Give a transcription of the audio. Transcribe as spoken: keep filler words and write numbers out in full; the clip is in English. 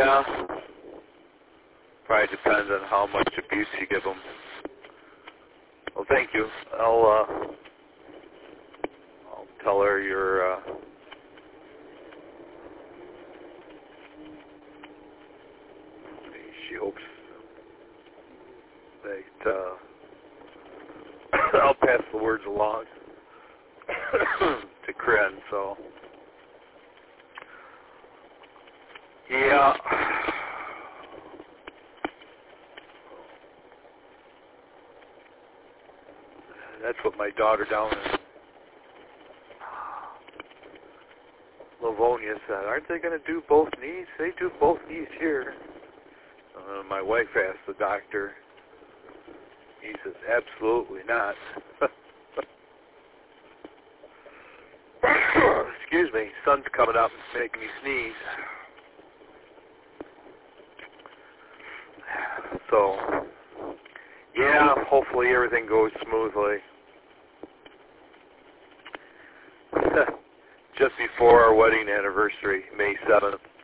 Yeah. Probably depends on how much abuse you give them. Well, thank you. I'll uh, I'll tell her you're. Uh, she hopes that uh, I'll pass the words along to Corinne. So, yeah. That's what my daughter down in Livonia said. Aren't they going to do both knees? They do both knees here. Uh, my wife asked the doctor. He says, absolutely not. Excuse me. Sun's coming up and making me sneeze. So, yeah, hopefully everything goes smoothly. Just before our wedding anniversary, May seventh.